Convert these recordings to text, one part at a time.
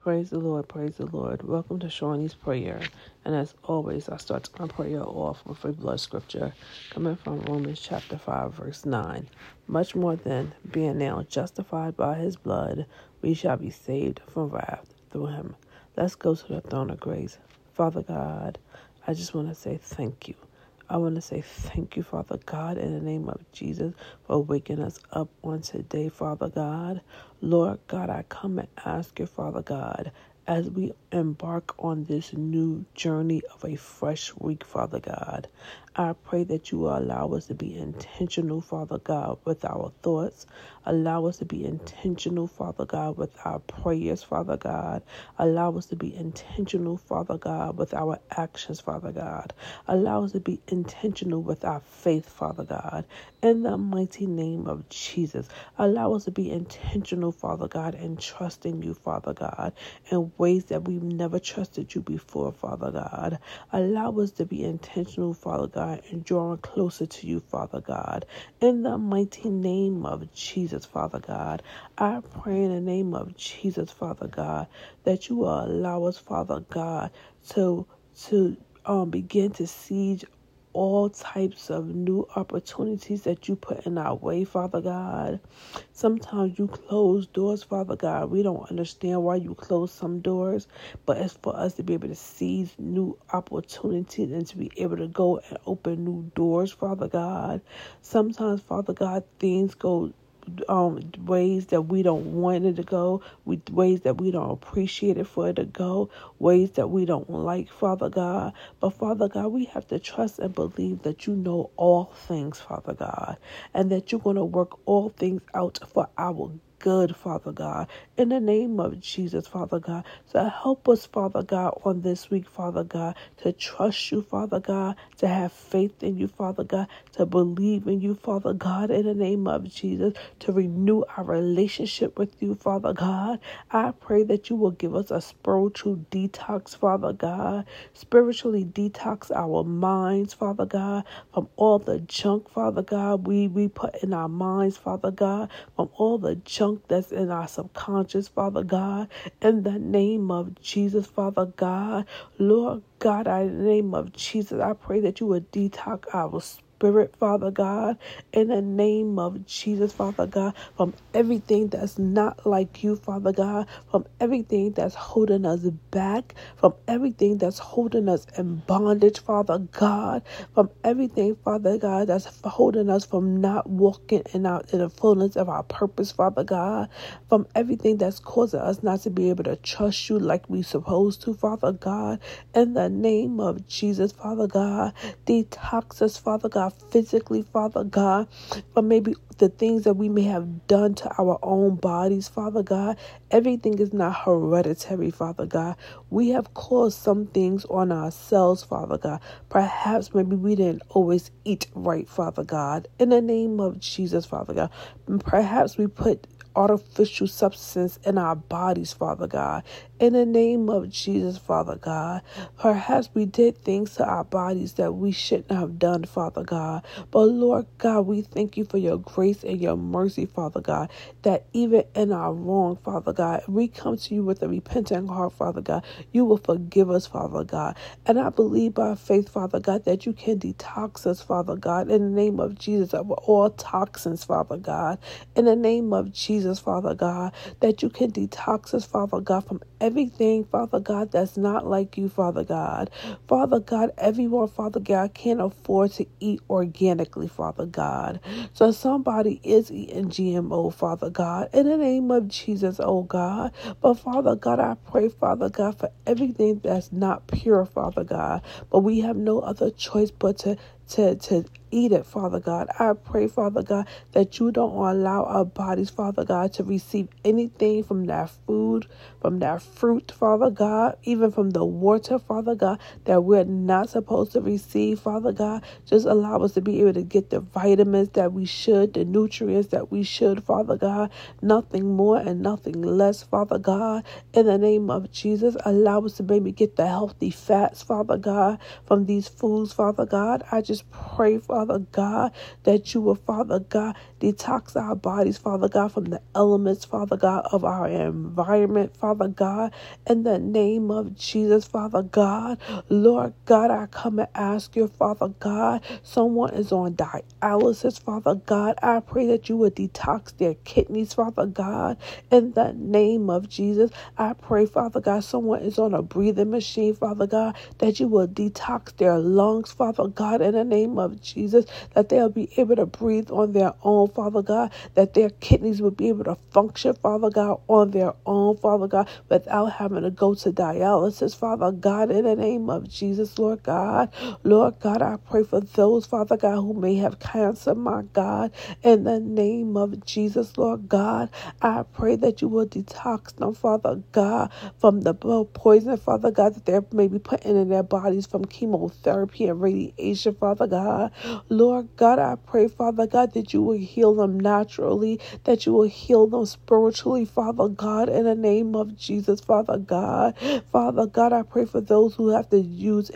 Praise the Lord, praise the Lord. Welcome to Shawnee's Prayer. And as always, I start my prayer off with a blood scripture coming from Romans chapter 5, verse 9. Much more than being now justified by his blood, we shall be saved from wrath through him. Let's go to the throne of grace. Father God, I just want to say thank you. I want to say thank you, Father God, in the name of Jesus, for waking us up on today, Father God. Lord God, I come and ask you, Father God, as we embark on this new journey of a fresh week, Father God, I pray that you will allow us to be intentional, Father God, with our thoughts. Allow us to be intentional, Father God, with our prayers, Father God. Allow us to be intentional, Father God, with our actions, Father God. Allow us to be intentional with our faith, Father God. In the mighty name of Jesus, allow us to be intentional, Father God, and trusting you, Father God, in ways that we've never trusted you before, Father God. Allow us to be intentional, Father God, and drawing closer to you, Father God. In the mighty name of Jesus, Father God, I pray in the name of Jesus, Father God, that you will allow us, Father God, to begin to siege all types of new opportunities that you put in our way, Father God. Sometimes you close doors, Father God. We don't understand why you close some doors, but it's for us to be able to seize new opportunities and to be able to go and open new doors, Father God. Sometimes, Father God, things go ways that we don't want it to go, ways that we don't appreciate it for it to go, ways that we don't like, Father God. But Father God, we have to trust and believe that you know all things, Father God, and that you're going to work all things out for our good, Father God, in the name of Jesus, Father God. So help us, Father God, on this week, Father God, to trust you, Father God, to have faith in you, Father God, to believe in you, Father God, in the name of Jesus, to renew our relationship with you, Father God. I pray that you will give us a spiritual detox, Father God, spiritually detox our minds, Father God, from all the junk, Father God, we put in our minds, Father God, from all the junk that's in our subconscious, Father God, in the name of Jesus, Father God. Lord God, in the name of Jesus, I pray that you would detox our spirit, Father God, in the name of Jesus, Father God, from everything that's not like you, Father God, from everything that's holding us back, from everything that's holding us in bondage, Father God, from everything, Father God, that's holding us from not walking in the fullness of our purpose, Father God, from everything that's causing us not to be able to trust you like we supposed to, Father God, in the name of Jesus, Father God. Detox us, Father God, physically, Father God, from maybe the things that we may have done to our own bodies, Father God. Everything is not hereditary, Father God. We have caused some things on ourselves, Father God. Perhaps maybe we didn't always eat right, Father God. In the name of Jesus, Father God. Perhaps we put artificial substance in our bodies, Father God. In the name of Jesus, Father God. Perhaps we did things to our bodies that we shouldn't have done, Father God. But Lord God, we thank you for your grace and your mercy, Father God, that even in our wrong, Father God, we come to you with a repentant heart, Father God. You will forgive us, Father God. And I believe by faith, Father God, that you can detox us, Father God, in the name of Jesus, of all toxins, Father God. In the name of Jesus, Father God, that you can detox us, Father God, from everything, Father God, that's not like you, Father God. Father God, everyone, Father God, can't afford to eat organically, Father God. So somebody is eating GMO, Father God, in the name of Jesus, oh God. But Father God, I pray, Father God, for everything that's not pure, Father God. But we have no other choice but to eat it, Father God. I pray, Father God, that you don't allow our bodies, Father God, to receive anything from that food, from that fruit, Father God, even from the water, Father God, that we're not supposed to receive, Father God. Just allow us to be able to get the vitamins that we should, the nutrients that we should, Father God. Nothing more and nothing less, Father God. In the name of Jesus, allow us to maybe get the healthy fats, Father God, from these foods, Father God. I just pray, Father Father God, that you will, Father God, detox our bodies, Father God, from the elements, Father God, of our environment, Father God, in the name of Jesus, Father God. Lord God, I come and ask you, Father God, someone is on dialysis, Father God. I pray that you would detox their kidneys, Father God, in the name of Jesus. I pray, Father God, someone is on a breathing machine, Father God, that you will detox their lungs, Father God, in the name of Jesus, that they'll be able to breathe on their own, Father God, that their kidneys will be able to function, Father God, on their own, Father God, without having to go to dialysis, Father God, in the name of Jesus, Lord God. Lord God, I pray for those, Father God, who may have cancer, my God, in the name of Jesus, Lord God. I pray that you will detox them, Father God, from the blood poison, Father God, that they're maybe putting in their bodies from chemotherapy and radiation, Father God. Lord God, I pray, Father God, that you will heal them naturally, that you will heal them spiritually, Father God, in the name of Jesus, Father God. Father God, I pray for those who have to use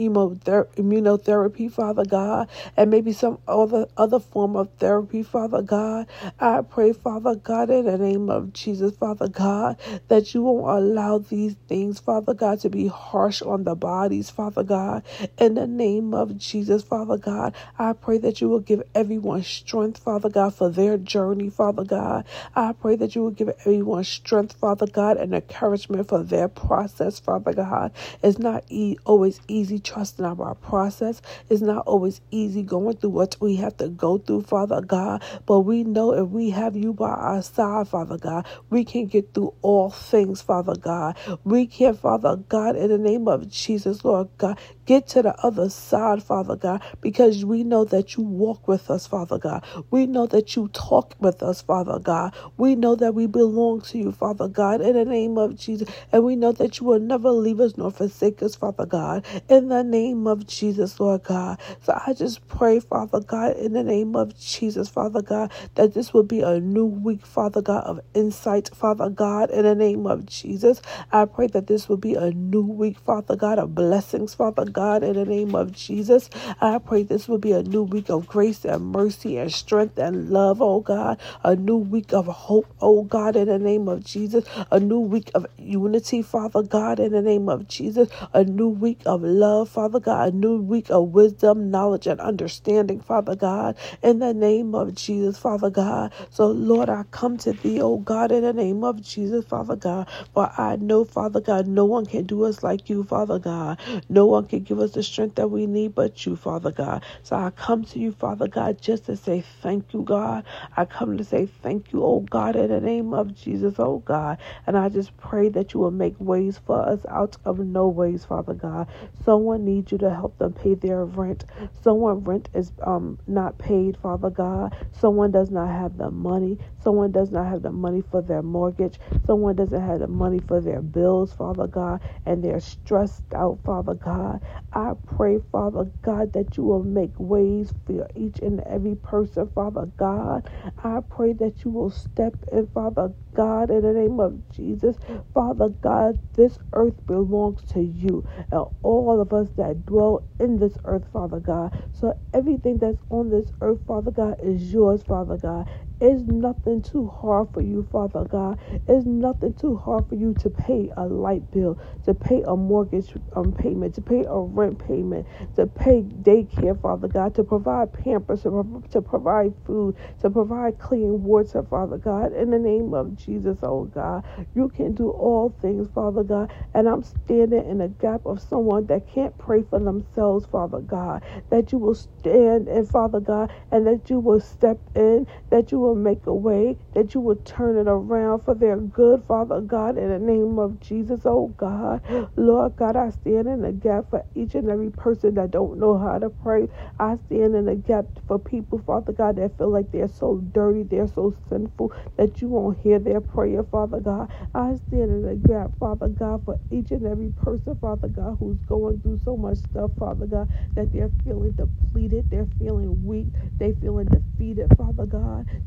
immunotherapy, Father God, and maybe some other form of therapy, Father God. I pray, Father God, in the name of Jesus, Father God, that you won't allow these things, Father God, to be harsh on the bodies, Father God. In the name of Jesus, Father God, I pray that you will give everyone strength, Father God, for their journey, Father God. I pray that you will give everyone strength, Father God, and encouragement for their process, Father God. It's not always easy trusting our process. It's not always easy going through what we have to go through, Father God. But we know if we have you by our side, Father God, we can get through all things, Father God. We can, Father God, in the name of Jesus, Lord God, get to the other side, Father God, because we know that you walk with us, Father God. We know that you talk with us, Father God. We know that we belong to you, Father God, in the name of Jesus. And we know that you will never leave us nor forsake us, Father God, in the name of Jesus, Lord God. So I just pray, Father God, in the name of Jesus, Father God, that this will be a new week, Father God, of insight, Father God, in the name of Jesus. I pray that this will be a new week, Father God, of blessings, Father God, in the name of Jesus. I pray this will be a new week of grace and mercy and strength and love, oh God. A new week of hope, oh God, in the name of Jesus. A new week of unity, Father God, in the name of Jesus. A new week of love, Father God. A new week of wisdom, knowledge, and understanding, Father God, in the name of Jesus, Father God. So, Lord, I come to thee, oh God, in the name of Jesus, Father God. For I know, Father God, no one can do us like you, Father God. No one can give us the strength that we need but you, Father God. So I come to you, Father God, just to say thank you, God. I come to say thank you, oh God, in the name of Jesus, oh God. And I just pray that you will make ways for us out of no ways, Father God. Someone needs you to help them pay their rent. Someone rent is not paid, Father God. Someone does not have the money. Someone does not have the money for their mortgage. Someone doesn't have the money for their bills, Father God, and they're stressed out, Father God. I pray, Father God, that you will make ways for each and every person, Father God. I pray that you will step in, Father God, in the name of Jesus. Father God, this earth belongs to you and all of us that dwell in this earth, Father God. So everything that's on this earth, Father God, is yours, Father God. It's nothing too hard for you, Father God. It's nothing too hard for you to pay a light bill, to pay a mortgage payment, to pay a rent payment, to pay daycare, Father God, to provide Pampers, to provide food, to provide clean water, Father God. In the name of Jesus, oh God, you can do all things, Father God. And I'm standing in the gap of someone that can't pray for themselves, Father God, that you will stand in, Father God, and that you will step in, that you will make a way, that you will turn it around for their good, Father God, in the name of Jesus, oh God. Lord God, I stand in the gap for each and every person that don't know how to pray. I stand in the gap for people, Father God, that feel like they're so dirty, they're so sinful, that you won't hear their prayer, Father God. I stand in the gap, Father God, for each and every person, Father God, who's going through so much stuff, Father God, that they're feeling depleted, they're feeling weak, they're feeling defeated, Father God.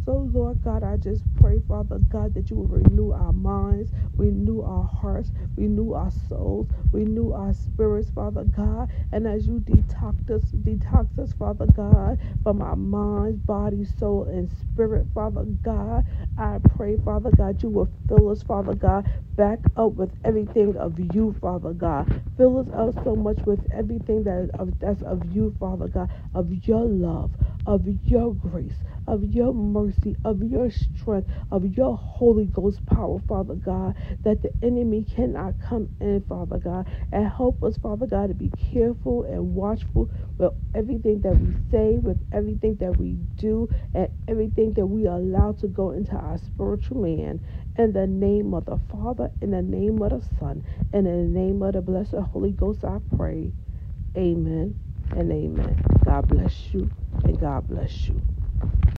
So, Lord God, I just pray, Father God, that you will renew our minds, renew our hearts, renew our souls, renew our spirits, Father God. And as you detox us, Father God, from our minds, body, soul, and spirit, Father God, I pray, Father God, you will fill us, Father God, back up with everything of you, Father God. Fill us up so much with everything that's of you, Father God, of your love, of your grace, of your mercy, of your strength, of your Holy Ghost power, Father God, that the enemy cannot come in, Father God. And help us, Father God, to be careful and watchful with everything that we say, with everything that we do, and everything that we allow to go into our spiritual man. In the name of the Father, in the name of the Son, and in the name of the blessed Holy Ghost, I pray. Amen and amen. God bless you, and God bless you.